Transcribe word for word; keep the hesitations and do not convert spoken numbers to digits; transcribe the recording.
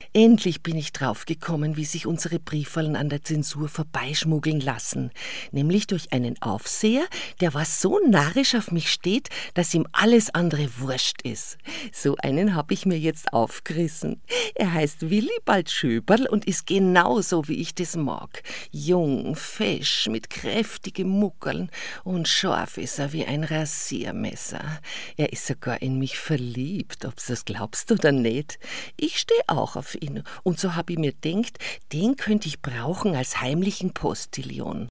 Endlich bin ich draufgekommen, wie sich unsere Brieferln an der Zensur vorbeischmuggeln lassen. Nämlich durch einen Aufseher, der was so narrisch auf mich steht, dass ihm alles andere wurscht ist. So einen habe ich mir jetzt aufgerissen. Er heißt Willibald Schöberl und ist genauso, wie ich das mag. Jung, fesch, mit kräftigen Muckeln und scharf ist er wie ein Rasiermesser. Er ist sogar in mich verliebt, ob's das glaubst oder nicht. Ich stehe auch auf ihn und so hab ich mir denkt, den könnte ich brauchen als heimlichen Postillion.